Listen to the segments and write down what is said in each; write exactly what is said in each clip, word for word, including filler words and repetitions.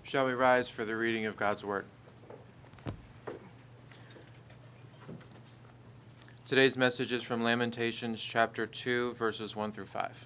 Shall we rise for the reading of God's Word? Today's message is from Lamentations chapter two, verses one through five.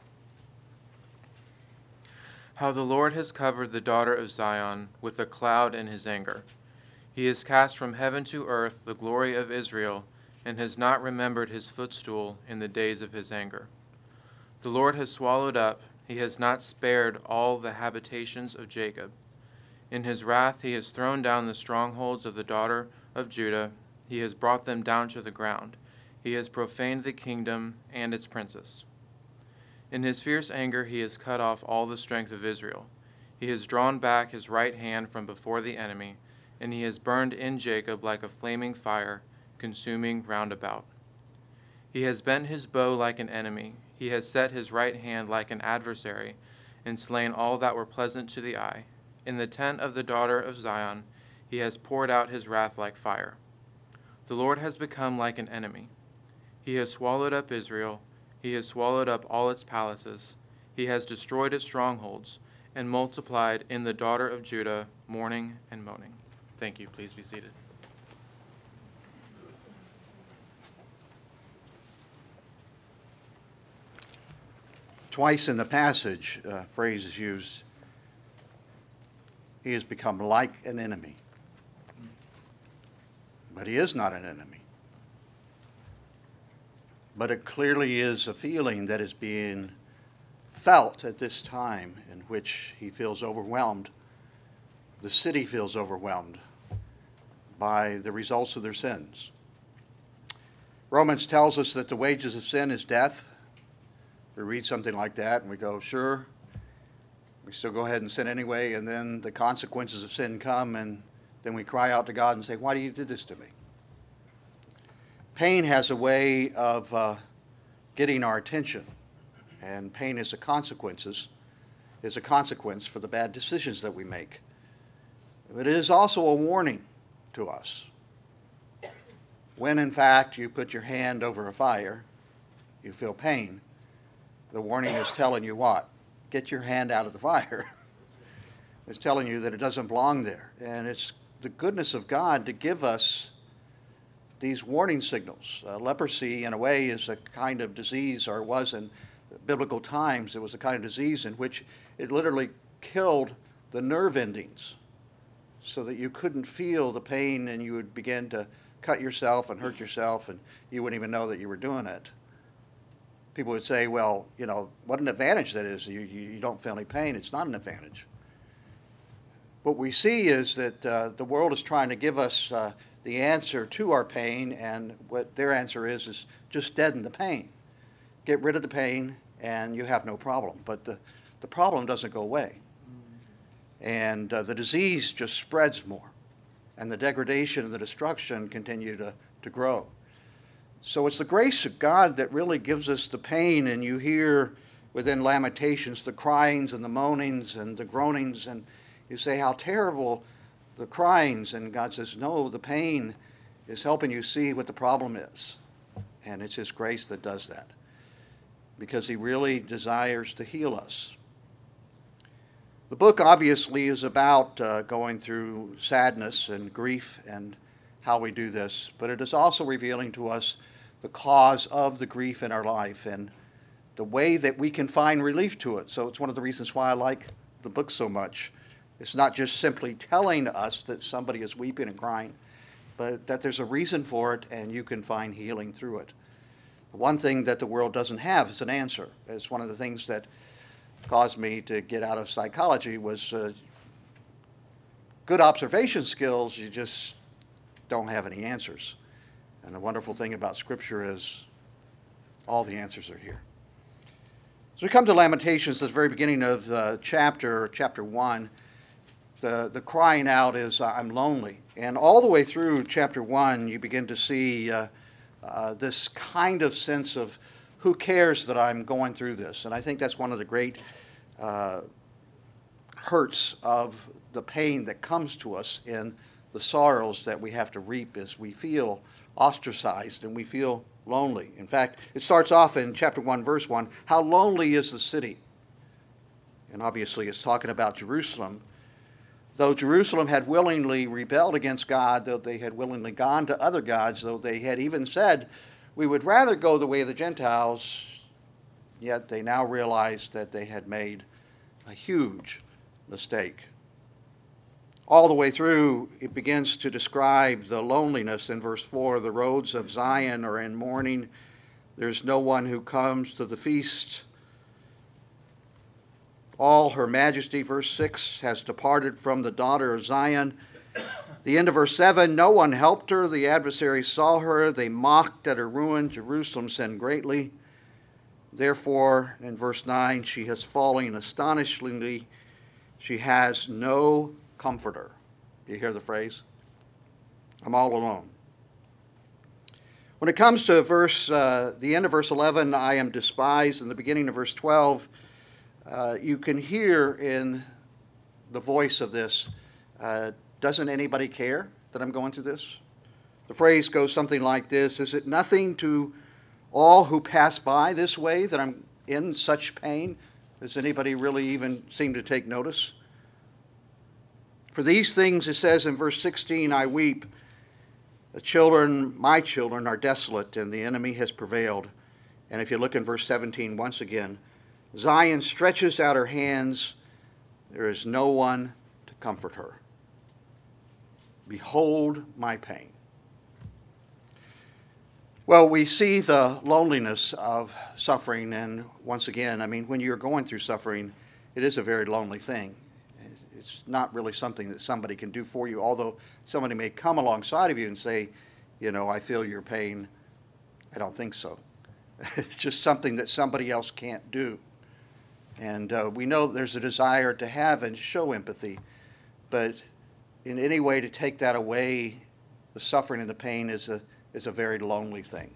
How the Lord has covered the daughter of Zion with a cloud in his anger. He has cast from heaven to earth the glory of Israel, and has not remembered his footstool in the days of his anger. The Lord has swallowed up, he has not spared all the habitations of Jacob. In his wrath he has thrown down the strongholds of the daughter of Judah. He has brought them down to the ground. He has profaned the kingdom and its princes. In his fierce anger he has cut off all the strength of Israel. He has drawn back his right hand from before the enemy, and he has burned in Jacob like a flaming fire, consuming round about. He has bent his bow like an enemy. He has set his right hand like an adversary, and slain all that were pleasant to the eye. In the tent of the daughter of Zion he has poured out his wrath like fire. The Lord has become like an enemy. He has swallowed up Israel. He has swallowed up all its palaces. He has destroyed its strongholds, and multiplied in the daughter of Judah mourning and moaning. Thank you. Please be seated. Twice in the passage, a phrase is used, he has become like an enemy. But he is not an enemy. But it clearly is a feeling that is being felt at this time in which he feels overwhelmed. The city feels overwhelmed by the results of their sins. Romans tells us that the wages of sin is death. We read something like that and we go, sure. We still go ahead and sin anyway, and then the consequences of sin come, and then we cry out to God and say, why do you do this to me? Pain has a way of uh, getting our attention, and pain is a consequences, is a consequence for the bad decisions that we make. But it is also a warning to us. When in fact you put your hand over a fire, you feel pain. The warning is telling you what? Get your hand out of the fire. It's telling you that it doesn't belong there. And it's the goodness of God to give us these warning signals. Uh, leprosy, in a way, is a kind of disease, or was in biblical times. It was a kind of disease in which it literally killed the nerve endings so that you couldn't feel the pain, and you would begin to cut yourself and hurt yourself, and you wouldn't even know that you were doing it. People would say, well, you know, what an advantage that is. You, you, you don't feel any pain. It's not an advantage. What we see is that uh, the world is trying to give us uh, the answer to our pain, and what their answer is is just deaden the pain. Get rid of the pain, and you have no problem. But the, the problem doesn't go away. And uh, the disease just spreads more, and the degradation and the destruction continue to, to grow. So it's the grace of God that really gives us the pain, and you hear within Lamentations the cryings and the moanings and the groanings, and you say how terrible the cryings, and God says, no, the pain is helping you see what the problem is. And it's his grace that does that, because he really desires to heal us. The book obviously is about uh, going through sadness and grief and how we do this, but it is also revealing to us the cause of the grief in our life and the way that we can find relief to it. So it's one of the reasons why I like the book so much. It's not just simply telling us that somebody is weeping and crying, but that there's a reason for it, and you can find healing through it. One thing that the world doesn't have is an answer. It's one of the things that caused me to get out of psychology was uh, good observation skills. You just don't have any answers. And the wonderful thing about Scripture is all the answers are here. As we come to Lamentations, at the very beginning of the chapter, chapter one, the, the crying out is, I'm lonely. And all the way through chapter one, you begin to see uh, uh, this kind of sense of, who cares that I'm going through this? And I think that's one of the great uh, hurts of the pain that comes to us in the sorrows that we have to reap, is we feel ostracized and we feel lonely. In fact, it starts off in chapter one, verse one, how lonely is the city? And obviously it's talking about Jerusalem. Though Jerusalem had willingly rebelled against God, though they had willingly gone to other gods, though they had even said, we would rather go the way of the Gentiles, yet they now realized that they had made a huge mistake. All the way through, it begins to describe the loneliness in verse four. The roads of Zion are in mourning. There's no one who comes to the feast. All her majesty, verse six, has departed from the daughter of Zion. The end of verse seven, no one helped her. The adversaries saw her. They mocked at her ruin. Jerusalem sinned greatly. Therefore, in verse nine, she has fallen astonishingly. She has no comforter. Do you hear the phrase? I'm all alone. When it comes to verse, uh, the end of verse eleven, I am despised, and the beginning of verse twelve, uh, you can hear in the voice of this, uh, doesn't anybody care that I'm going through this? The phrase goes something like this: is it nothing to all who pass by this way that I'm in such pain? Does anybody really even seem to take notice? For these things, it says in verse sixteen, I weep. The children, my children, are desolate, and the enemy has prevailed. And if you look in verse seventeen once again, Zion stretches out her hands. There is no one to comfort her. Behold my pain. Well, we see the loneliness of suffering, and once again, I mean, when you're going through suffering, it is a very lonely thing. It's not really something that somebody can do for you, although somebody may come alongside of you and say, you know, I feel your pain. I don't think so. It's just something that somebody else can't do. And uh, we know there's a desire to have and show empathy, but in any way to take that away, the suffering and the pain is a, is a very lonely thing.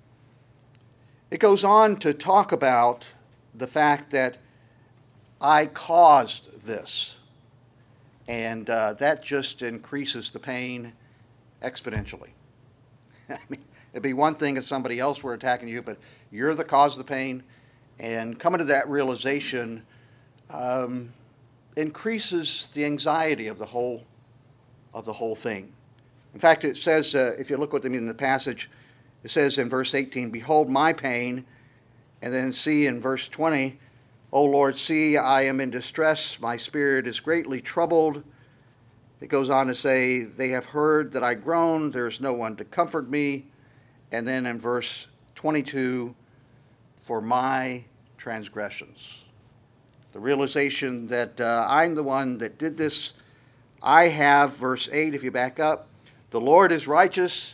It goes on to talk about the fact that I caused this. And uh, that just increases the pain exponentially. I mean, it'd be one thing if somebody else were attacking you, but you're the cause of the pain. And coming to that realization um, increases the anxiety of the whole of the whole thing. In fact, it says, uh, if you look what they mean in the passage, it says in verse eighteen, behold my pain, and then see in verse twenty, O Lord, see, I am in distress. My spirit is greatly troubled. It goes on to say, they have heard that I groan. There is no one to comfort me. And then in verse twenty-two, for my transgressions. The realization that uh, I'm the one that did this. I have, verse eight, if you back up, the Lord is righteous.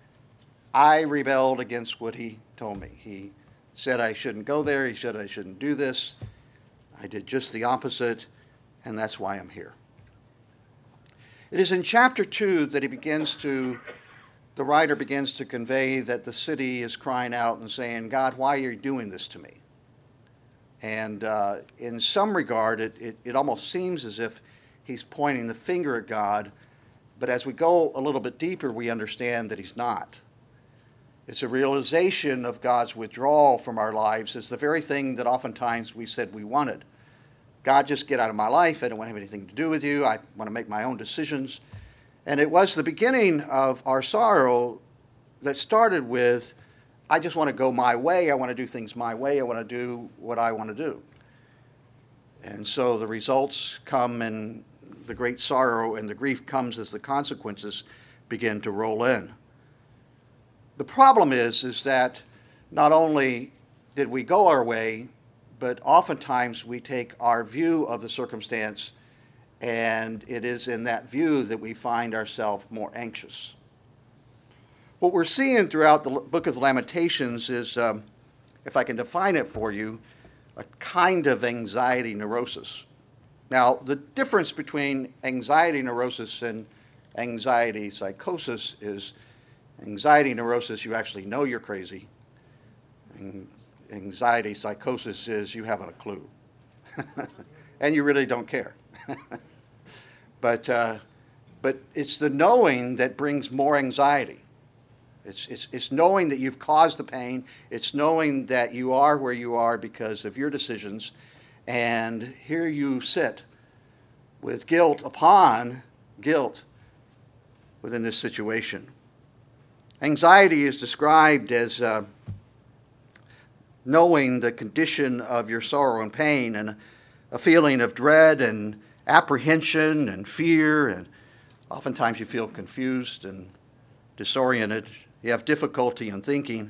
I rebelled against what he told me. He said I shouldn't go there. He said I shouldn't do this. I did just the opposite, and that's why I'm here. It is in chapter two that he begins to, the writer begins to convey that the city is crying out and saying, God, why are you doing this to me? And uh, in some regard, it, it, it almost seems as if he's pointing the finger at God, but as we go a little bit deeper, we understand that he's not. It's a realization of God's withdrawal from our lives. It's the very thing that oftentimes we said we wanted. God, just get out of my life. I don't want to have anything to do with you. I want to make my own decisions. And it was the beginning of our sorrow that started with, I just want to go my way. I want to do things my way. I want to do what I want to do. And so the results come, and the great sorrow and the grief comes as the consequences begin to roll in. The problem is, is that not only did we go our way, but oftentimes we take our view of the circumstance, and it is in that view that we find ourselves more anxious. What we're seeing throughout the book of Lamentations is, um, if I can define it for you, a kind of anxiety neurosis. Now, the difference between anxiety neurosis and anxiety psychosis is anxiety neurosis, you actually know you're crazy. And anxiety psychosis is you haven't a clue. And you really don't care. but, uh, but it's the knowing that brings more anxiety. It's, it's, it's knowing that you've caused the pain. It's knowing that you are where you are because of your decisions. And here you sit with guilt upon guilt within this situation. Anxiety is described as uh, knowing the condition of your sorrow and pain, and a feeling of dread and apprehension and fear, and oftentimes you feel confused and disoriented. You have difficulty in thinking.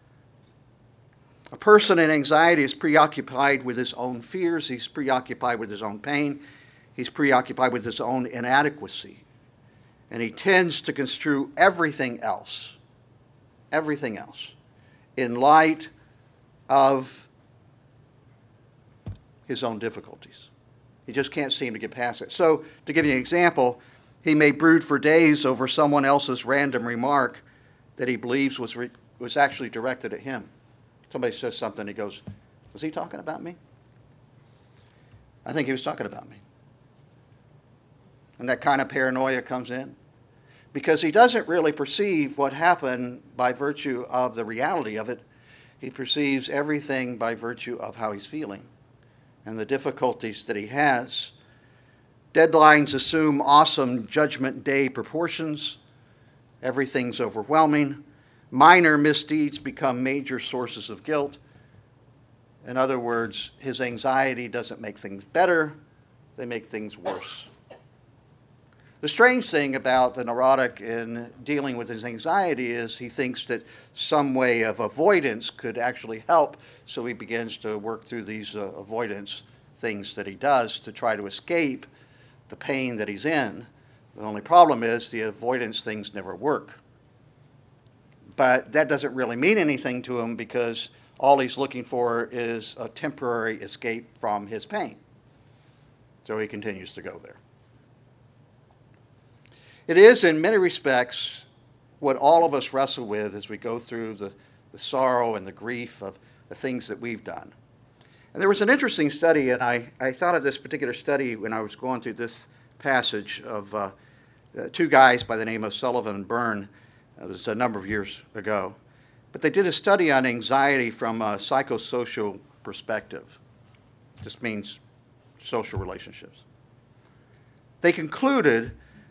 A person in anxiety is preoccupied with his own fears. He's preoccupied with his own pain. He's preoccupied with his own inadequacy. And he tends to construe everything else, everything else, in light of his own difficulties. He just can't seem to get past it. So, to give you an example, he may brood for days over someone else's random remark that he believes was re- was actually directed at him. Somebody says something, he goes, was he talking about me? I think he was talking about me. And that kind of paranoia comes in because he doesn't really perceive what happened by virtue of the reality of it. He perceives everything by virtue of how he's feeling and the difficulties that he has. Deadlines assume awesome judgment day proportions. Everything's overwhelming. Minor misdeeds become major sources of guilt. In other words, his anxiety doesn't make things better, they make things worse. The strange thing about the neurotic in dealing with his anxiety is he thinks that some way of avoidance could actually help, so he begins to work through these uh, avoidance things that he does to try to escape the pain that he's in. The only problem is the avoidance things never work. But that doesn't really mean anything to him because all he's looking for is a temporary escape from his pain. So he continues to go there. It is, in many respects, what all of us wrestle with as we go through the, the sorrow and the grief of the things that we've done. And there was an interesting study, and I, I thought of this particular study when I was going through this passage of uh, uh, two guys by the name of Sullivan and Byrne. It was a number of years ago. But they did a study on anxiety from a psychosocial perspective. This means social relationships. They concluded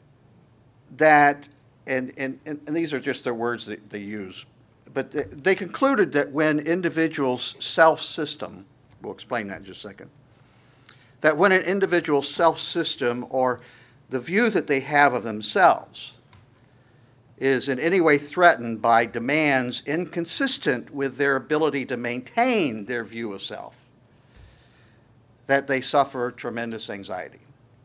that, and, and, and these are just their words that they use, but they concluded that when individuals' self-system, we'll explain that in just a second, that when an individual's self-system or the view that they have of themselves is in any way threatened by demands inconsistent with their ability to maintain their view of self, that they suffer tremendous anxiety.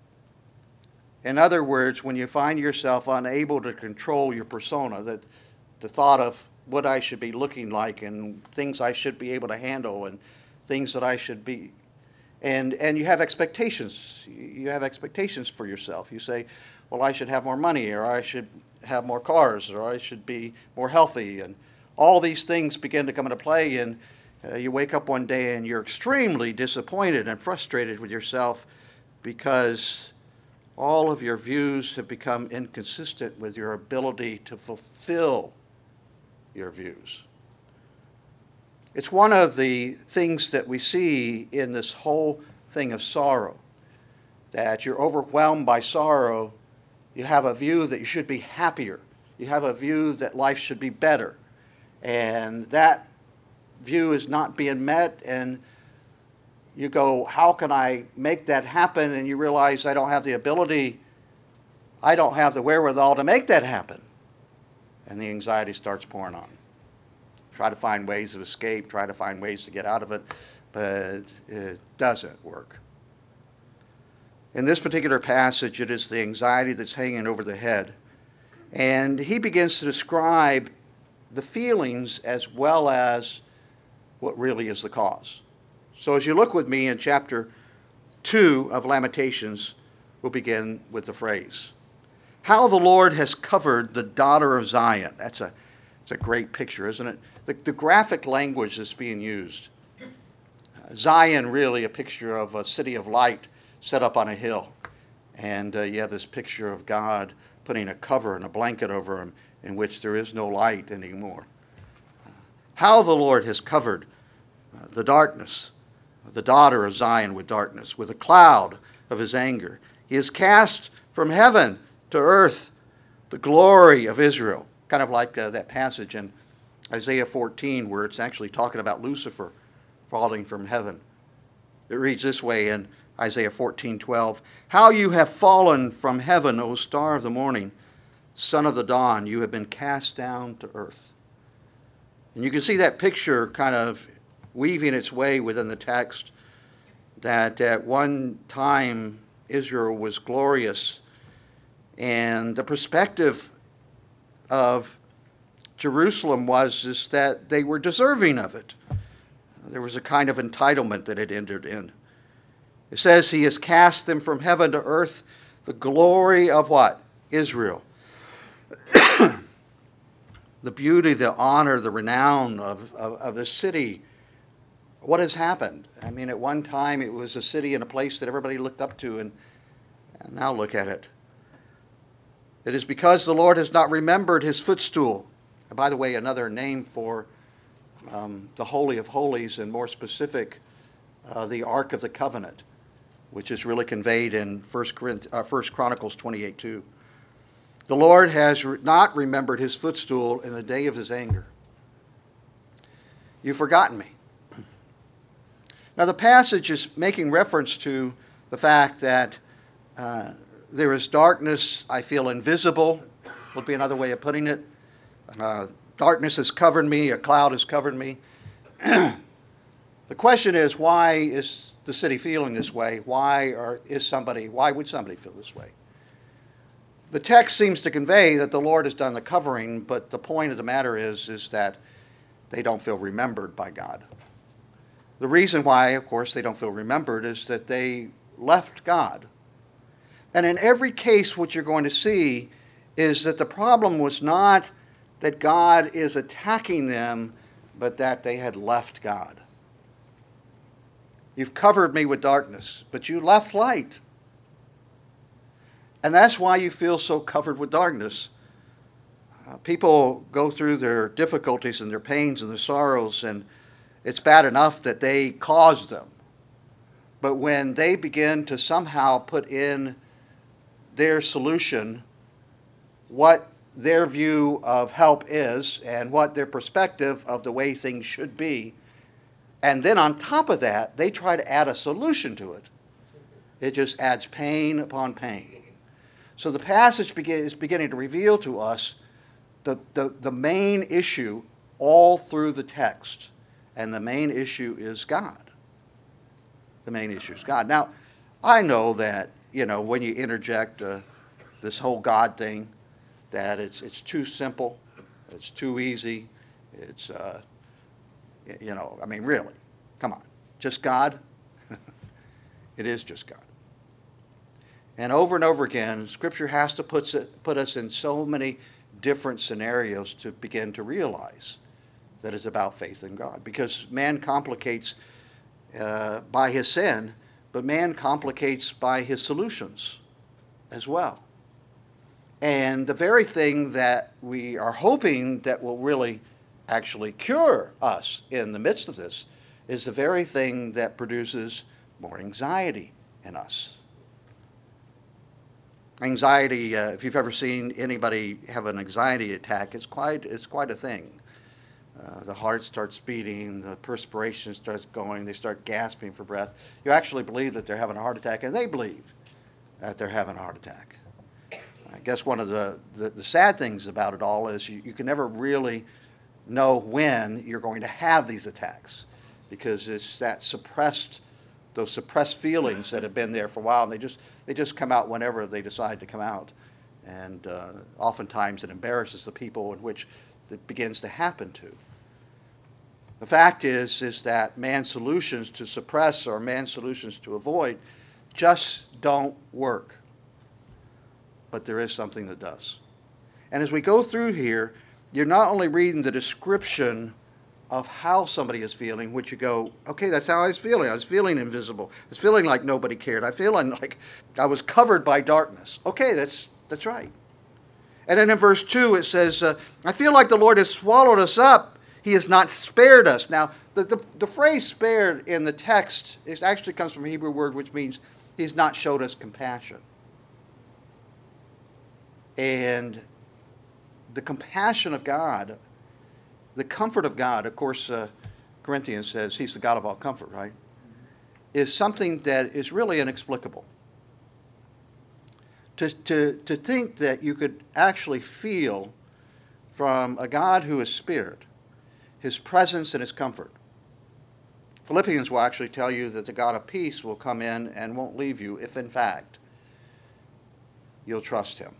In other words, when you find yourself unable to control your persona, that the thought of what I should be looking like and things I should be able to handle and things that I should be, and and you have expectations. You have expectations for yourself. You say, well, I should have more money, or I should have more cars, or I should be more healthy, and all these things begin to come into play, and uh, you wake up one day and you're extremely disappointed and frustrated with yourself because all of your views have become inconsistent with your ability to fulfill your views. It's one of the things that we see in this whole thing of sorrow, that you're overwhelmed by sorrow. You have a view that you should be happier. You have a view that life should be better. And that view is not being met, and you go, how can I make that happen? And you realize I don't have the ability, I don't have the wherewithal to make that happen. And the anxiety starts pouring on. Try to find ways of escape, try to find ways to get out of it, but it doesn't work. In this particular passage, it is the anxiety that's hanging over the head. And he begins to describe the feelings as well as what really is the cause. So as you look with me in chapter two of Lamentations, we'll begin with the phrase, how the Lord has covered the daughter of Zion. That's a, that's a great picture, isn't it? The, the graphic language that's being used. Uh, Zion, really a picture of a city of light set up on a hill. And uh, you have this picture of God putting a cover and a blanket over him in which there is no light anymore. Uh, how the Lord has covered uh, the darkness, the daughter of Zion with darkness, with a cloud of his anger. He has cast from heaven to earth the glory of Israel. Kind of like uh, that passage in Isaiah fourteen where it's actually talking about Lucifer falling from heaven. It reads this way in Isaiah fourteen twelve, "How you have fallen from heaven, O star of the morning, son of the dawn, you have been cast down to earth." And you can see that picture kind of weaving its way within the text, that at one time Israel was glorious, and the perspective of Jerusalem was is that they were deserving of it. There was a kind of entitlement that had entered in. It says he has cast them from heaven to earth, the glory of what? Israel. The beauty, the honor, the renown of, of, of the city. What has happened? I mean, at one time it was a city and a place that everybody looked up to, and, and now look at it. It is because the Lord has not remembered his footstool. And by the way, another name for um, the Holy of Holies, and more specific, uh, the Ark of the Covenant, which is really conveyed in First Chronicles twenty-eight two. The Lord has not remembered his footstool in the day of his anger. You've forgotten me. Now the passage is making reference to the fact that uh, there is darkness, I feel invisible, would be another way of putting it. Uh, darkness has covered me, a cloud has covered me. The question is, why is the city feeling this way? Why or is somebody, why would somebody feel this way? The text seems to convey that the Lord has done the covering, but the point of the matter is, is that they don't feel remembered by God. The reason why, of course, they don't feel remembered is that they left God. And in every case, what you're going to see is that the problem was not that God is attacking them, but that they had left God. You've covered me with darkness, but you left light. And that's why you feel so covered with darkness. Uh, people go through their difficulties and their pains and their sorrows, and it's bad enough that they caused them. But when they begin to somehow put in their solution, what their view of help is and what their perspective of the way things should be, and then on top of that, they try to add a solution to it, it just adds pain upon pain. So the passage begin, is beginning to reveal to us the, the, the main issue all through the text. And the main issue is God. The main issue is God. Now, I know that, you know, when you interject uh, this whole God thing, that it's it's too simple, it's too easy, it's, uh, you know, I mean, really, come on, just God? It is just God. And over and over again, Scripture has to put, put us in so many different scenarios to begin to realize that it's about faith in God. Because man complicates uh, by his sin, but man complicates by his solutions as well. And the very thing that we are hoping that will really actually cure us in the midst of this is the very thing that produces more anxiety in us. Anxiety, uh, if you've ever seen anybody have an anxiety attack, it's quite, it's quite a thing. Uh, the heart starts beating, the perspiration starts going, they start gasping for breath. You actually believe that they're having a heart attack, and they believe that they're having a heart attack. I guess one of the, the, the sad things about it all is you, you can never really know when you're going to have these attacks, because it's that suppressed, those suppressed feelings that have been there for a while, and they just they just come out whenever they decide to come out. And uh, oftentimes it embarrasses the people in which it begins to happen to. The fact is, is that man's solutions to suppress or man's solutions to avoid just don't work. But there is something that does. And as we go through here, you're not only reading the description of how somebody is feeling, which you go, okay, that's how I was feeling. I was feeling invisible. I was feeling like nobody cared. I feeling like I was covered by darkness. Okay, that's that's right. And then in verse two it says, uh, I feel like the Lord has swallowed us up. He has not spared us. Now, the, the, the phrase spared in the text is actually comes from a Hebrew word which means he's not showed us compassion. And the compassion of God, the comfort of God, of course, uh, Corinthians says he's the God of all comfort, right? Is something that is really inexplicable. To, to, to think that you could actually feel from a God who is spirit, his presence and his comfort. Philippians will actually tell you that the God of peace will come in and won't leave you if, in fact, you'll trust him.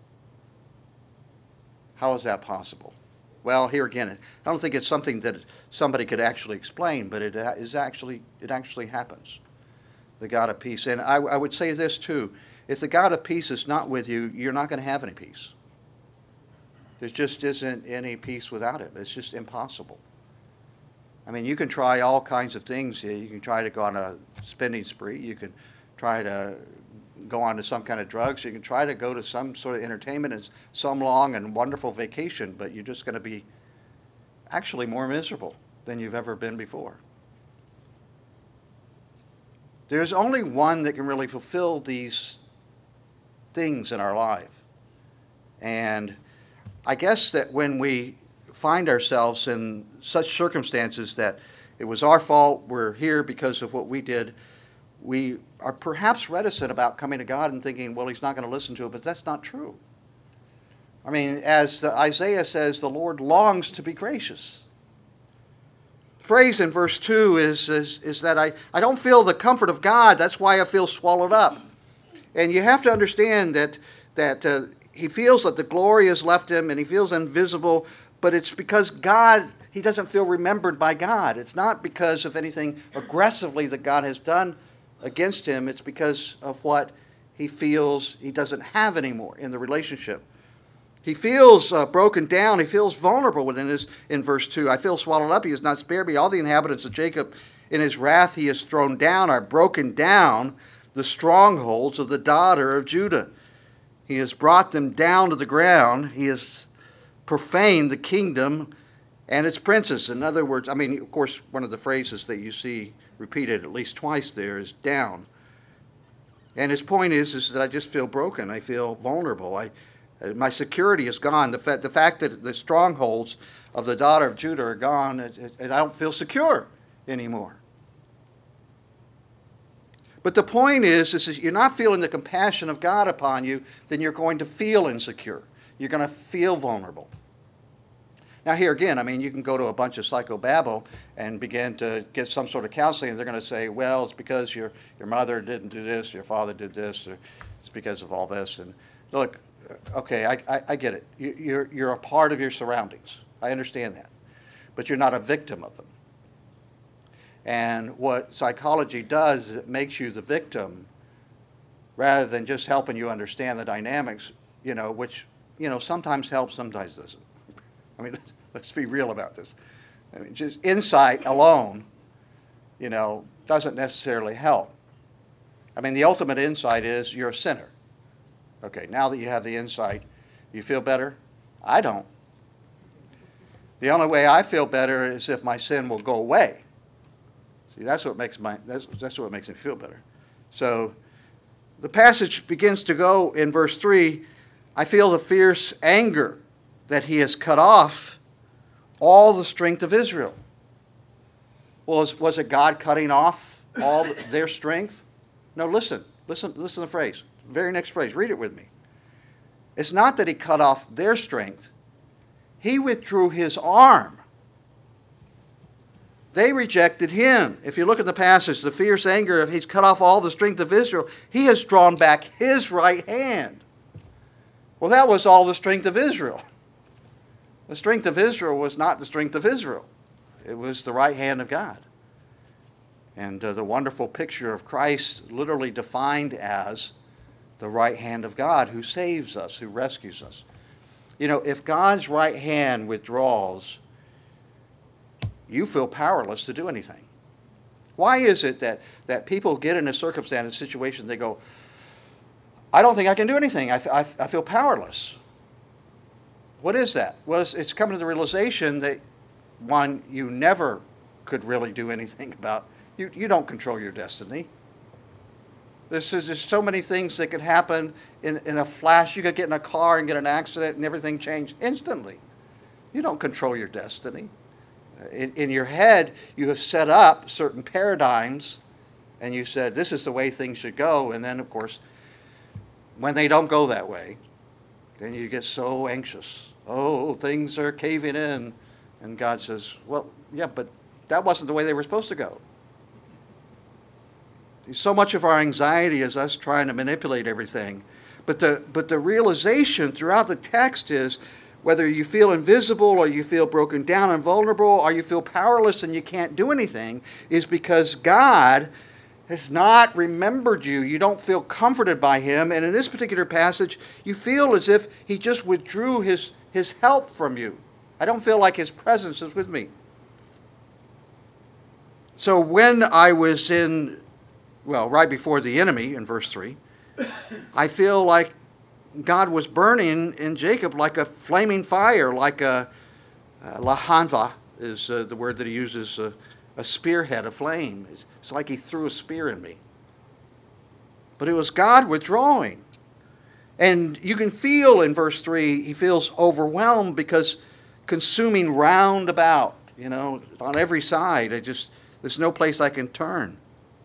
How is that possible? Well, here again, I don't think it's something that somebody could actually explain, but it is actually it actually happens. The God of peace. And I, I would say this too. If the God of peace is not with you, you're not going to have any peace. There just isn't any peace without it. It's just impossible. I mean, you can try all kinds of things. You can try to go on a spending spree. You can try to go on to some kind of drugs. You can try to go to some sort of entertainment and some long and wonderful vacation, but you're just going to be actually more miserable than you've ever been before. There's only one that can really fulfill these things in our life. And I guess that when we find ourselves in such circumstances that it was our fault, we're here because of what we did, we are perhaps reticent about coming to God and thinking, well, he's not going to listen to it, but that's not true. I mean, as Isaiah says, the Lord longs to be gracious. The phrase in verse two is, is, is that I, I don't feel the comfort of God, that's why I feel swallowed up. And you have to understand that, that uh, he feels that the glory has left him and he feels invisible, but it's because God, he doesn't feel remembered by God. It's not because of anything aggressively that God has done against him. It's because of what he feels he doesn't have anymore in the relationship. He feels uh, broken down. He feels vulnerable within his, in verse two. I feel swallowed up. He has not spared me. All the inhabitants of Jacob in his wrath he has thrown down, are broken down the strongholds of the daughter of Judah. He has brought them down to the ground. He has profaned the kingdom and its princes. In other words, I mean, of course, one of the phrases that you see repeated at least twice there is down. And his point is, is that I just feel broken. I feel vulnerable. I, my security is gone. The, fa- the fact that the strongholds of the daughter of Judah are gone, and I don't feel secure anymore. But the point is, is if you're not feeling the compassion of God upon you, then you're going to feel insecure. You're going to feel vulnerable. Now here again, I mean, you can go to a bunch of psychobabble and begin to get some sort of counseling, and they're going to say, well, it's because your, your mother didn't do this, your father did this, or it's because of all this. And look, okay, I, I, I get it. You, you're, you're a part of your surroundings. I understand that. But you're not a victim of them. And what psychology does is it makes you the victim rather than just helping you understand the dynamics, you know, which, you know, sometimes helps, sometimes doesn't. I mean, let's be real about this. I mean, just insight alone, you know, doesn't necessarily help. I mean, the ultimate insight is you're a sinner. Okay, now that you have the insight, you feel better? I don't. The only way I feel better is if my sin will go away. See, that's what makes my that's that's what makes me feel better. So the passage begins to go in verse three, I feel the fierce anger that he has cut off all the strength of Israel. Well, was, was it God cutting off all their strength? No, listen, listen, listen to the phrase. Very next phrase, read it with me. It's not that he cut off their strength. He withdrew his arm. They rejected him. If you look at the passage, the fierce anger, he's cut off all the strength of Israel. He has drawn back his right hand. Well, that was all the strength of Israel. The strength of Israel was not the strength of Israel. It was the right hand of God. And uh, the wonderful picture of Christ literally defined as the right hand of God who saves us, who rescues us. You know, if God's right hand withdraws, you feel powerless to do anything. Why is it that, that people get in a circumstance, a situation, they go, I don't think I can do anything. I, I, I feel powerless. What is that? Well, it's, it's coming to the realization that, one, you never could really do anything about. You, you don't control your destiny. This is just so many things that could happen in, in a flash. You could get in a car and get an accident and everything change instantly. You don't control your destiny. In, in your head, you have set up certain paradigms and you said, this is the way things should go. And then, of course, when they don't go that way, then you get so anxious. Oh, things are caving in. And God says, well, yeah, but that wasn't the way they were supposed to go. So much of our anxiety is us trying to manipulate everything. But the, but the realization throughout the text is, whether you feel invisible or you feel broken down and vulnerable or you feel powerless and you can't do anything, is because God has not remembered you. You don't feel comforted by him. And in this particular passage, you feel as if he just withdrew his, his help from you. I don't feel like his presence is with me. So when I was in, well, right before the enemy in verse three, I feel like God was burning in Jacob like a flaming fire, like a uh, lahanva is uh, the word that he uses, uh, a spearhead, a flame. It's, it's like he threw a spear in me. But it was God withdrawing. And you can feel in verse three, he feels overwhelmed because consuming round about, you know, on every side. I just, there's no place I can turn.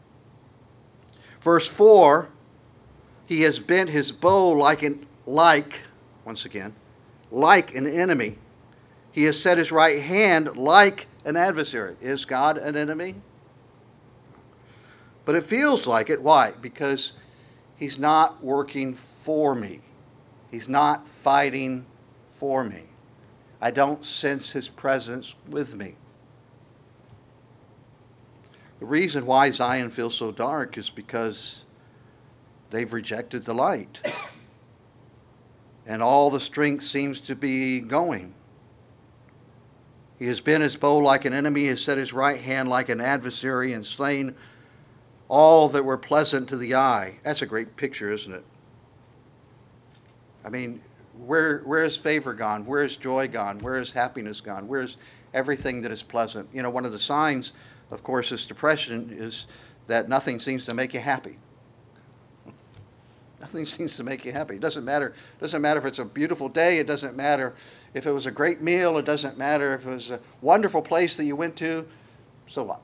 Verse four, he has bent his bow like an, like, once again, like an enemy. He has set his right hand like an adversary. Is God an enemy? But it feels like it. Why? Because he's not working for me. He's not fighting for me. I don't sense his presence with me. The reason why Zion feels so dark is because they've rejected the light. And all the strength seems to be going. He has bent his bow like an enemy, he has set his right hand like an adversary, and slain all that were pleasant to the eye. That's a great picture, isn't it? I mean, where where is favor gone? Where is joy gone? Where is happiness gone? Where is everything that is pleasant? You know, one of the signs, of course, is depression, is that nothing seems to make you happy. Nothing seems to make you happy. It doesn't matter. It doesn't matter if it's a beautiful day. It doesn't matter if it was a great meal. It doesn't matter if it was a wonderful place that you went to. So what?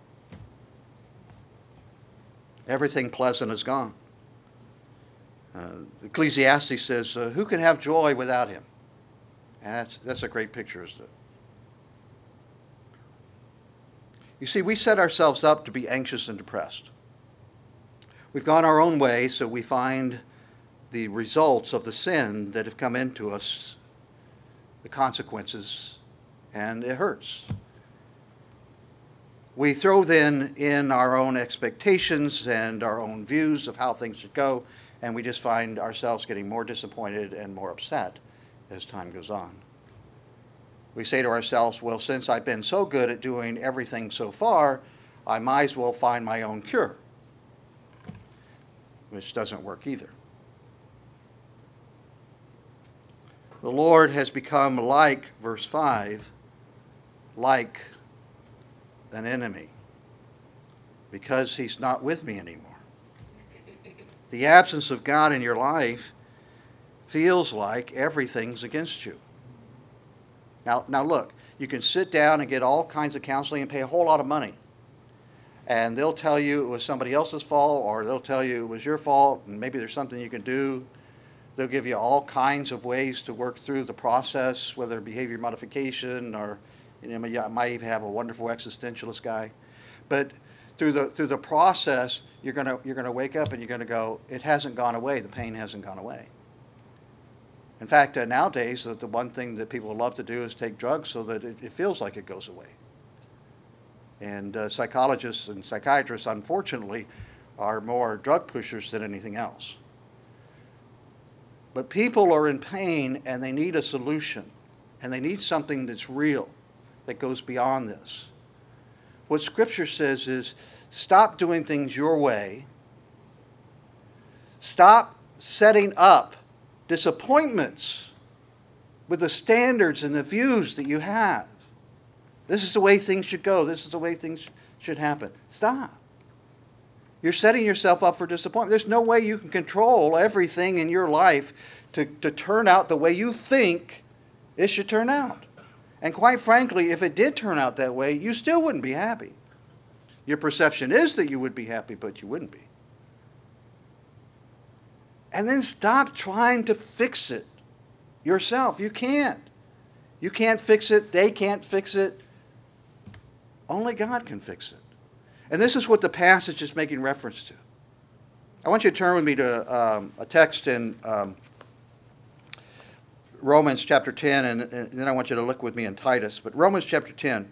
Everything pleasant is gone. Uh, Ecclesiastes says, uh, who can have joy without him? And that's, that's a great picture, isn't it? You see, we set ourselves up to be anxious and depressed. We've gone our own way, so we find the results of the sin that have come into us, the consequences, and it hurts. We throw then in our own expectations and our own views of how things should go, and we just find ourselves getting more disappointed and more upset as time goes on. We say to ourselves, well, since I've been so good at doing everything so far, I might as well find my own cure, which doesn't work either. The Lord has become like, verse five, like an enemy, because he's not with me anymore. The absence of God in your life feels like everything's against you. Now, now look, you can sit down and get all kinds of counseling and pay a whole lot of money. And they'll tell you it was somebody else's fault, or they'll tell you it was your fault, and maybe there's something you can do. They'll give you all kinds of ways to work through the process, whether behavior modification or, you know, you might even have a wonderful existentialist guy. But through the through the process, you're gonna you're gonna wake up and you're gonna go, it hasn't gone away. The pain hasn't gone away. In fact, uh, nowadays, the, the one thing that people love to do is take drugs so that it, it feels like it goes away. And uh, psychologists and psychiatrists, unfortunately, are more drug pushers than anything else. But people are in pain and they need a solution. And they need something that's real, that goes beyond this. What Scripture says is, stop doing things your way. Stop setting up disappointments with the standards and the views that you have. This is the way things should go. This is the way things should happen. Stop. You're setting yourself up for disappointment. There's no way you can control everything in your life to, to turn out the way you think it should turn out. And quite frankly, if it did turn out that way, you still wouldn't be happy. Your perception is that you would be happy, but you wouldn't be. And then stop trying to fix it yourself. You can't. You can't fix it. They can't fix it. Only God can fix it. And this is what the passage is making reference to. I want you to turn with me to um, a text in um, Romans chapter ten, and, and then I want you to look with me in Titus. But Romans chapter ten,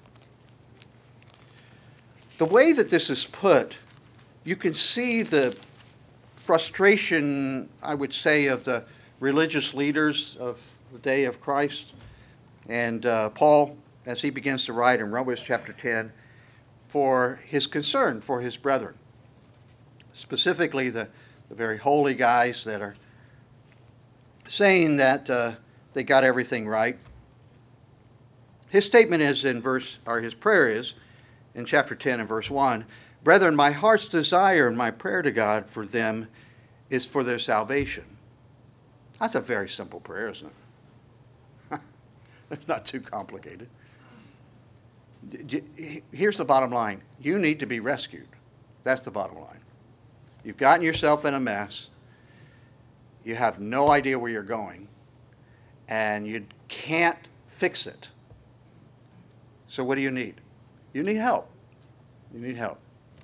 the way that this is put, you can see the frustration, I would say, of the religious leaders of the day of Christ. And uh, Paul, as he begins to write in Romans chapter ten, for his concern for his brethren, specifically the, the very holy guys that are saying that uh, they got everything right. His statement is in verse, or his prayer is in chapter ten and verse one, "Brethren, my heart's desire and my prayer to God for them is for their salvation." That's a very simple prayer, isn't it? It's not too complicated. Here's the bottom line. You need to be rescued. That's the bottom line. You've gotten yourself in a mess. You have no idea where you're going. And you can't fix it. So what do you need? You need help. You need help.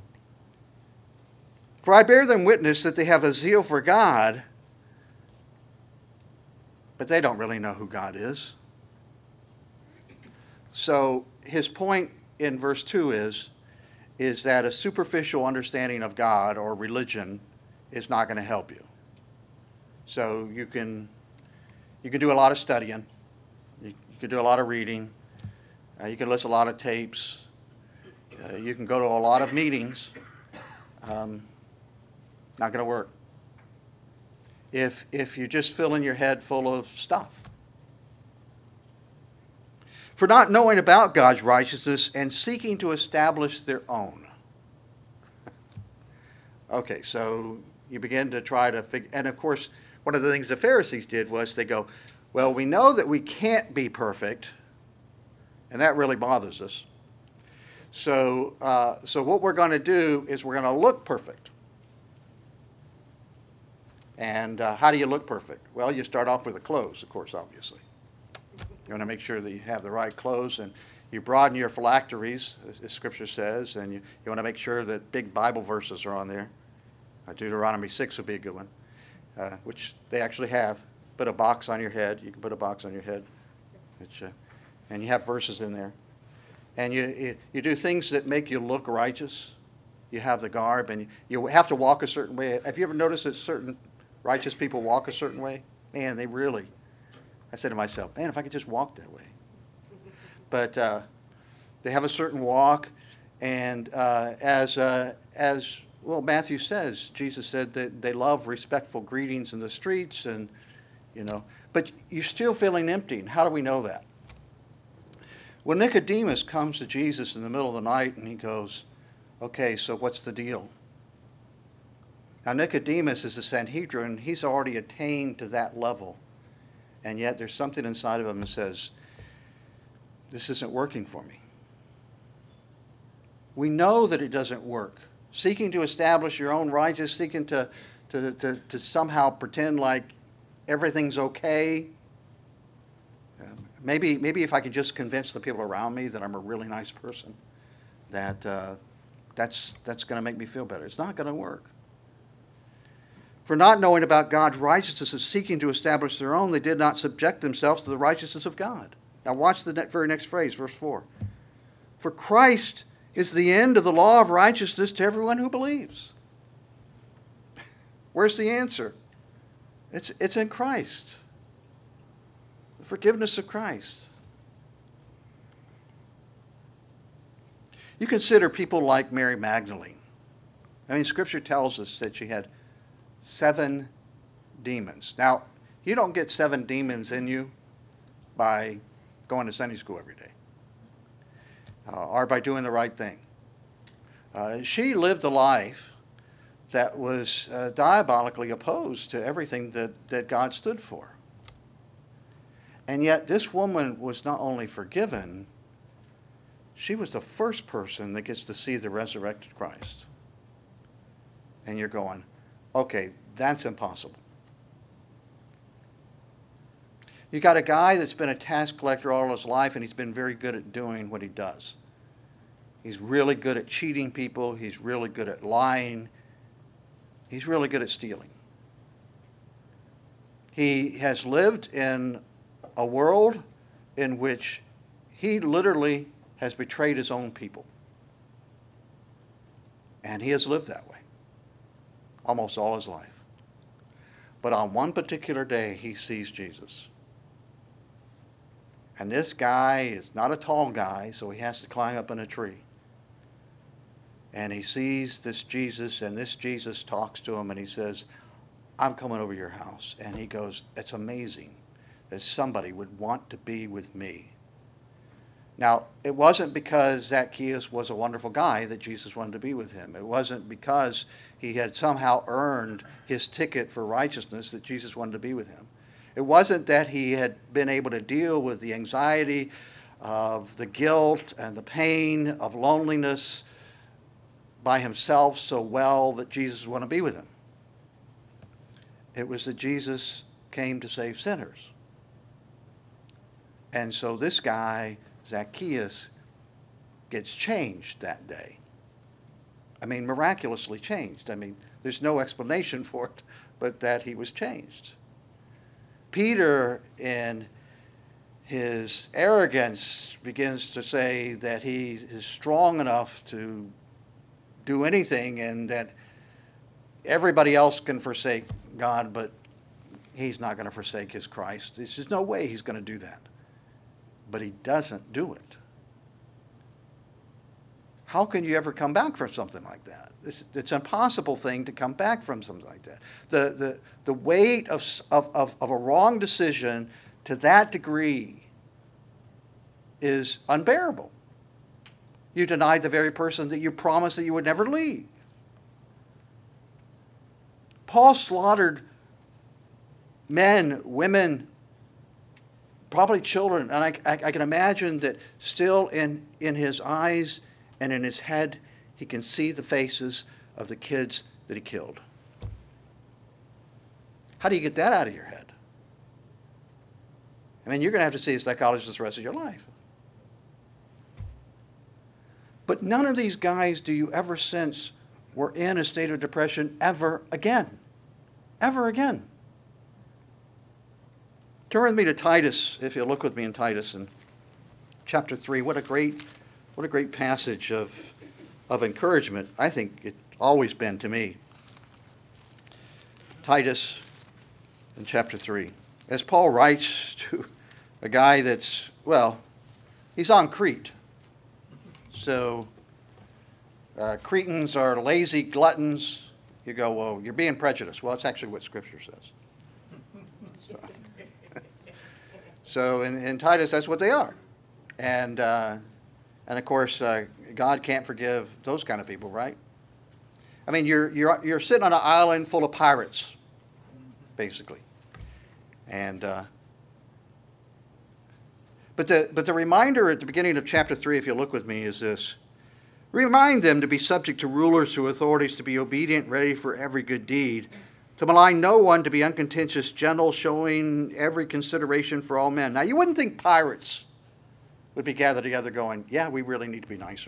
"For I bear them witness that they have a zeal for God, but they don't really know who God is." So his point in verse two is, is that a superficial understanding of God or religion is not going to help you. So you can you can do a lot of studying, you, you can do a lot of reading, uh, you can listen to a lot of tapes, uh, you can go to a lot of meetings. Um, not going to work. If if you're just filling your head full of stuff. "For not knowing about God's righteousness and seeking to establish their own." Okay, so you begin to try to figure, and of course, one of the things the Pharisees did was they go, "Well, we know that we can't be perfect, and that really bothers us. So, uh, so what we're going to do is we're going to look perfect." And uh, how do you look perfect? Well, you start off with the clothes, of course, obviously. You want to make sure that you have the right clothes, and you broaden your phylacteries, as Scripture says, and you, you want to make sure that big Bible verses are on there. Uh, Deuteronomy six would be a good one, uh, which they actually have. Put a box on your head. You can put a box on your head, which, uh, and you have verses in there. And you, you you do things that make you look righteous. You have the garb, and you have to walk a certain way. Have you ever noticed that certain righteous people walk a certain way? Man, they really... I said to myself, man, if I could just walk that way. But uh, they have a certain walk, and uh, as, uh, as well, Matthew says, Jesus said that they love respectful greetings in the streets, and, you know, but you're still feeling empty. And how do we know that? Well, Nicodemus comes to Jesus in the middle of the night, and he goes, "Okay, so what's the deal?" Now, Nicodemus is a Sanhedrin. He's already attained to that level. And yet there's something inside of him that says, this isn't working for me. We know that it doesn't work. Seeking to establish your own righteousness, seeking to, to, to, to somehow pretend like everything's okay. Um, maybe, maybe if I could just convince the people around me that I'm a really nice person, that uh, that's, that's going to make me feel better. It's not going to work. "For not knowing about God's righteousness and seeking to establish their own, they did not subject themselves to the righteousness of God." Now watch the very next phrase, verse four. "For Christ is the end of the law of righteousness to everyone who believes." Where's the answer? It's, it's in Christ. The forgiveness of Christ. You consider people like Mary Magdalene. I mean, Scripture tells us that she had seven demons. Now, you don't get seven demons in you by going to Sunday school every day uh, or by doing the right thing. Uh, she lived a life that was uh, diabolically opposed to everything that, that God stood for. And yet this woman was not only forgiven, she was the first person that gets to see the resurrected Christ. And you're going, okay, that's impossible. You got a guy that's been a tax collector all his life, and he's been very good at doing what he does. He's really good at cheating people. He's really good at lying. He's really good at stealing. He has lived in a world in which he literally has betrayed his own people. And he has lived that way almost all his life. But on one particular day, he sees Jesus. And this guy is not a tall guy, so he has to climb up in a tree. And he sees this Jesus, and this Jesus talks to him, and he says, I'm coming over your house. And he goes, it's amazing that somebody would want to be with me. Now, it wasn't because Zacchaeus was a wonderful guy that Jesus wanted to be with him. It wasn't because he had somehow earned his ticket for righteousness that Jesus wanted to be with him. It wasn't that he had been able to deal with the anxiety of the guilt and the pain of loneliness by himself so well that Jesus wanted to be with him. It was that Jesus came to save sinners. And so this guy, Zacchaeus, gets changed that day. I mean, miraculously changed. I mean, there's no explanation for it, but that he was changed. Peter, in his arrogance, begins to say that he is strong enough to do anything and that everybody else can forsake God, but he's not going to forsake his Christ. There's no way he's going to do that. But he doesn't do it. How can you ever come back from something like that? It's, it's an impossible thing to come back from something like that. The, the, the weight of, of, of, of a wrong decision to that degree is unbearable. You denied the very person that you promised that you would never leave. Paul slaughtered men, women, probably children, and I, I, I can imagine that still in, in his eyes and in his head, he can see the faces of the kids that he killed. How do you get that out of your head? I mean, you're going to have to see a psychologist the rest of your life. But none of these guys do you ever sense were in a state of depression ever again. Ever again. Turn with me to Titus, if you'll look with me in Titus in chapter three. What a great, what a great passage of, of encouragement. I think it's always been to me. Titus in chapter three. As Paul writes to a guy that's, well, he's on Crete. So uh, Cretans are lazy gluttons. You go, well, you're being prejudiced. Well, it's actually what Scripture says. So, so in, in Titus, that's what they are. And, uh, and of course, uh, God can't forgive those kind of people, right? I mean, you're, you're, you're sitting on an island full of pirates, basically. And... Uh, But the, but the reminder at the beginning of chapter three, if you look with me, is this. Remind them to be subject to rulers, to authorities, to be obedient, ready for every good deed, to malign no one, to be uncontentious, gentle, showing every consideration for all men. Now, you wouldn't think pirates would be gathered together going, yeah, we really need to be nicer.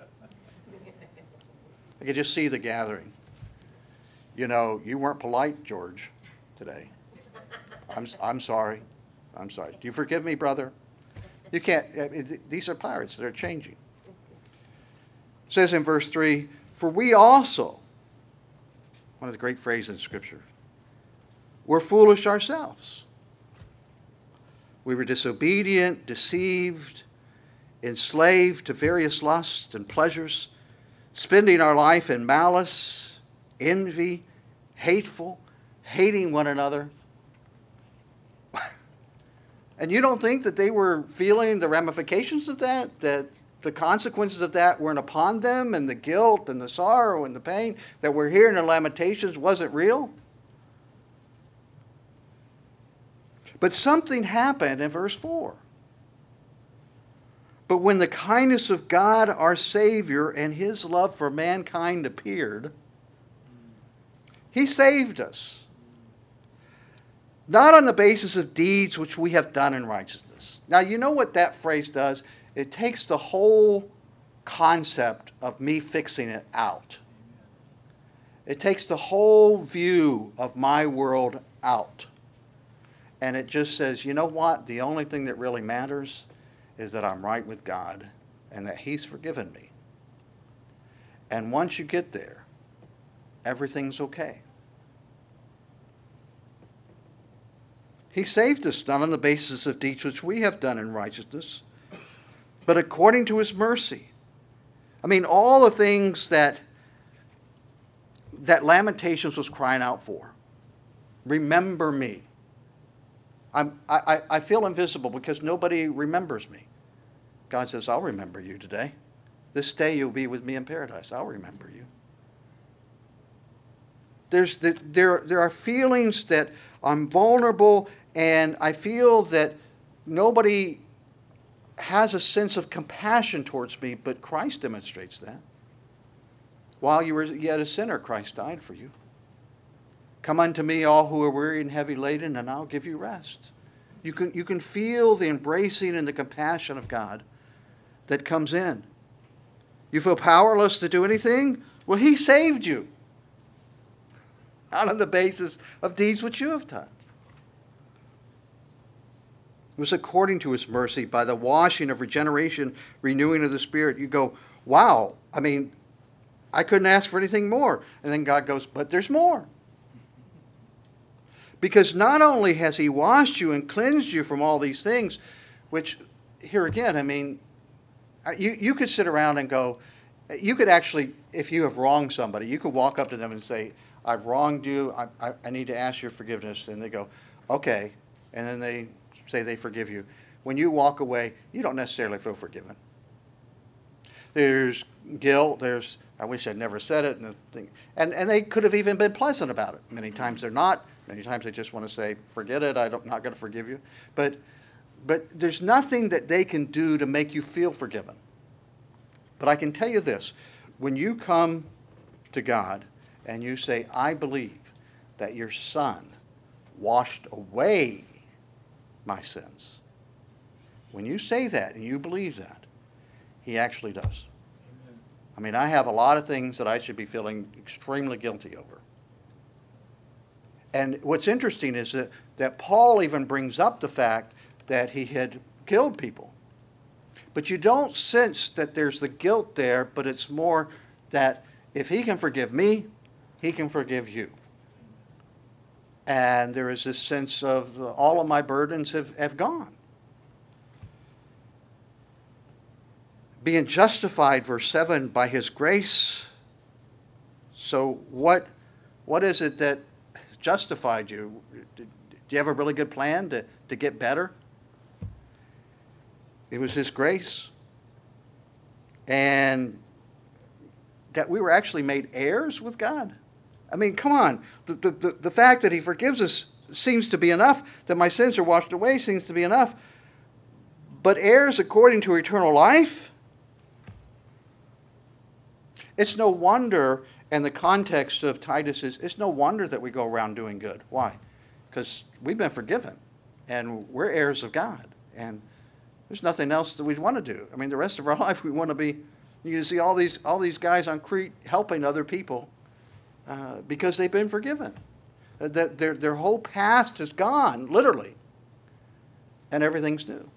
I could just see the gathering. You know, you weren't polite, George, today. I'm, I'm sorry. I'm sorry. Do you forgive me, brother? You can't, these are pirates that are changing. It says in verse three, for we also, one of the great phrases in Scripture, were foolish ourselves. We were disobedient, deceived, enslaved to various lusts and pleasures, spending our life in malice, envy, hateful, hating one another. And you don't think that they were feeling the ramifications of that? That the consequences of that weren't upon them, and the guilt and the sorrow and the pain that we're hearing in Lamentations wasn't real? But something happened in verse four. But when the kindness of God our Savior and his love for mankind appeared, he saved us, not on the basis of deeds which we have done in righteousness. Now, you know what that phrase does? It takes the whole concept of me fixing it out. It takes the whole view of my world out. And it just says, you know what? The only thing that really matters is that I'm right with God and that he's forgiven me. And once you get there, everything's okay. He saved us not on the basis of deeds which we have done in righteousness, but according to his mercy. I mean, all the things that, that Lamentations was crying out for. Remember me. I'm, I, I feel invisible because nobody remembers me. God says, I'll remember you today. This day you'll be with me in paradise. I'll remember you. There's the, there, there are feelings that I'm vulnerable, and I feel that nobody has a sense of compassion towards me, but Christ demonstrates that. While you were yet a sinner, Christ died for you. Come unto me, all who are weary and heavy laden, and I'll give you rest. You can, you can feel the embracing and the compassion of God that comes in. You feel powerless to do anything? Well, he saved you. Not on the basis of deeds which you have done. It was according to his mercy, by the washing of regeneration, renewing of the Spirit. You go, wow, I mean, I couldn't ask for anything more. And then God goes, but there's more. Because not only has he washed you and cleansed you from all these things, which, here again, I mean, you, you could sit around and go, you could actually, if you have wronged somebody, you could walk up to them and say, I've wronged you, I, I, I need to ask your forgiveness. And they go, okay. And then they say they forgive you. When you walk away, you don't necessarily feel forgiven. There's guilt, there's, I wish I'd never said it, and, the thing, and, and they could have even been pleasant about it. Many times they're not. Many times they just want to say, forget it, I'm not going to forgive you. But, but there's nothing that they can do to make you feel forgiven. But I can tell you this, when you come to God and you say, I believe that your Son washed away my sins, when you say that and you believe that, he actually does. Amen. I mean, I have a lot of things that I should be feeling extremely guilty over. And what's interesting is that, that Paul even brings up the fact that he had killed people. But you don't sense that there's the guilt there, but it's more that if he can forgive me, he can forgive you. And there is this sense of uh, all of my burdens have, have gone. Being justified, verse seven, by his grace. So what, what is it that justified you? Did, did you have a really good plan to, to get better? It was his grace. And that we were actually made heirs with God. I mean, come on. The, the, the, the fact that he forgives us seems to be enough, that my sins are washed away seems to be enough. But heirs according to eternal life? It's no wonder, in the context of Titus, is it's no wonder that we go around doing good. Why? Because we've been forgiven, and we're heirs of God. And there's nothing else that we'd want to do. I mean, the rest of our life we want to be, you see all these, all these guys on Crete helping other people uh, because they've been forgiven. Uh, that their, their whole past is gone, literally, and everything's new.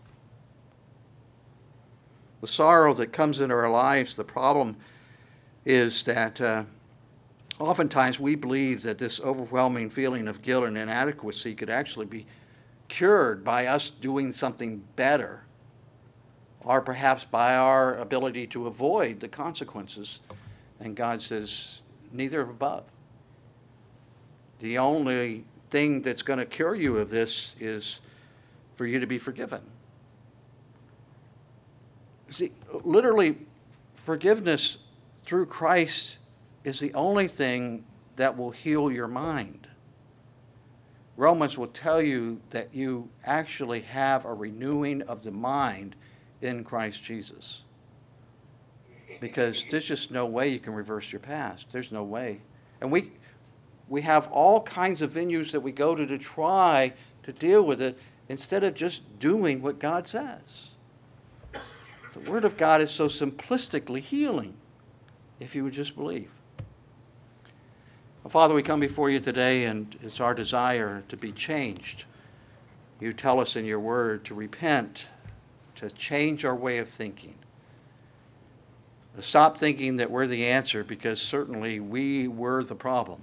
The sorrow that comes into our lives, the problem is that uh, oftentimes we believe that this overwhelming feeling of guilt and inadequacy could actually be cured by us doing something better, or perhaps by our ability to avoid the consequences. And God says, neither above. The only thing that's going to cure you of this is for you to be forgiven. See, literally, forgiveness through Christ is the only thing that will heal your mind. Romans will tell you that you actually have a renewing of the mind in Christ Jesus. Because there's just no way you can reverse your past. There's no way. And we we have all kinds of venues that we go to to try to deal with it instead of just doing what God says. The Word of God is so simplistically healing if you would just believe. Well, Father, we come before you today, and it's our desire to be changed. You tell us in your Word to repent, to change our way of thinking. To stop thinking that we're the answer, because certainly we were the problem.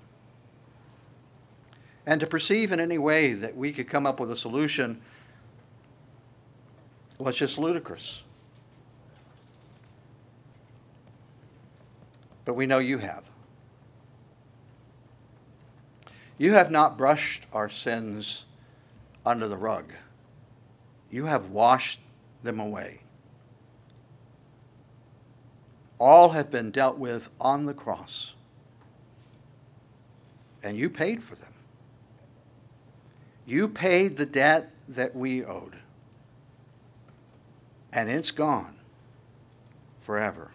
And to perceive in any way that we could come up with a solution was just ludicrous. But we know you have. You have not brushed our sins under the rug. You have washed them away. All have been dealt with on the cross. And you paid for them. You paid the debt that we owed. And it's gone forever.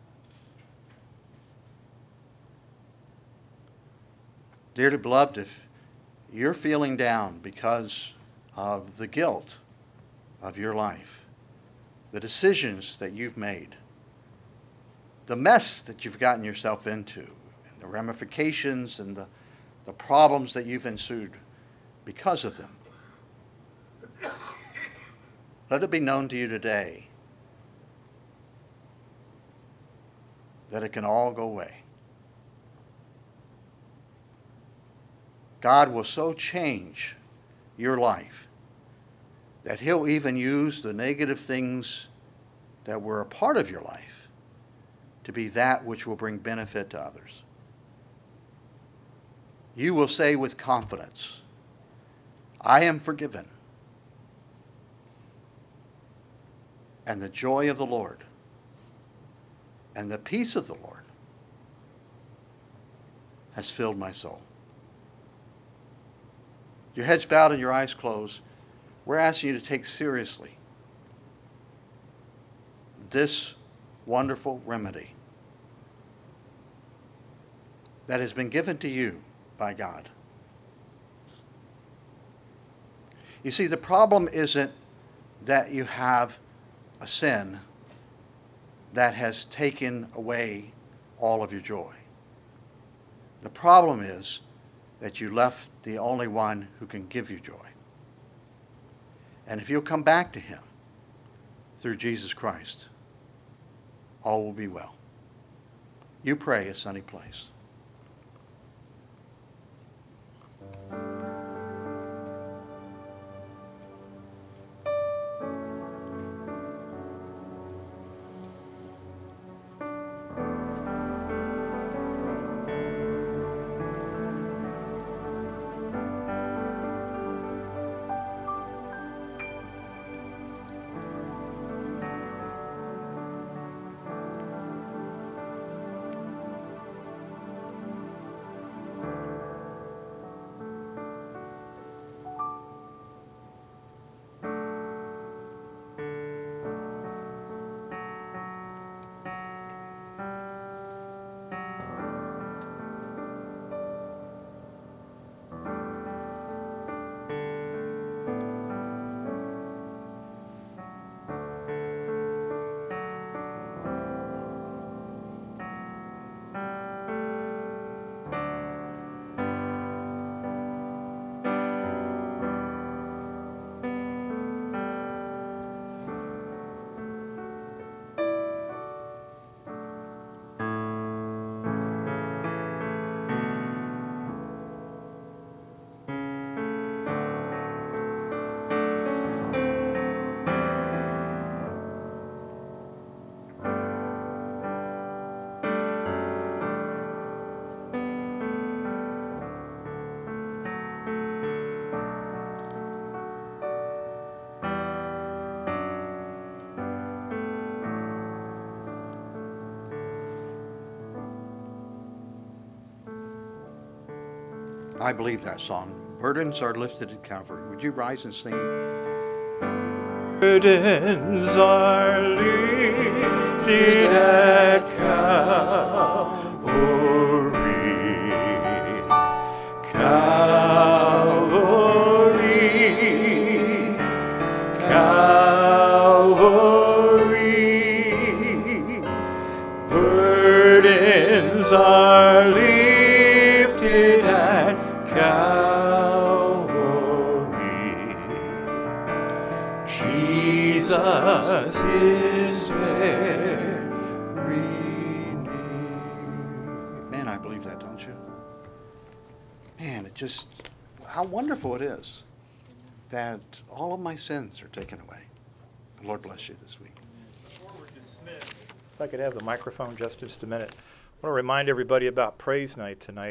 Dearly beloved, if you're feeling down because of the guilt of your life, the decisions that you've made, the mess that you've gotten yourself into, and the ramifications and the, the problems that you've ensued because of them, let it be known to you today that it can all go away. God will so change your life that he'll even use the negative things that were a part of your life to be that which will bring benefit to others. You will say with confidence, I am forgiven. And the joy of the Lord and the peace of the Lord has filled my soul. Your heads bowed and your eyes closed. We're asking you to take seriously this wonderful remedy that has been given to you by God. You see, the problem isn't that you have a sin that has taken away all of your joy. The problem is that you left the only one who can give you joy. And if you'll come back to him through Jesus Christ, all will be well. You pray a sunny place. I believe that song. Burdens are lifted at Calvary. Would you rise and sing? Burdens are lifted at Calvary, Calvary, Calvary. Burdens are lifted at Calvary. Jesus is very near. Man, I believe that, don't you? Man, it just, how wonderful it is that all of my sins are taken away. The Lord bless you this week. Before we're dismissed, if I could have the microphone just just a minute. I want to remind everybody about praise night tonight.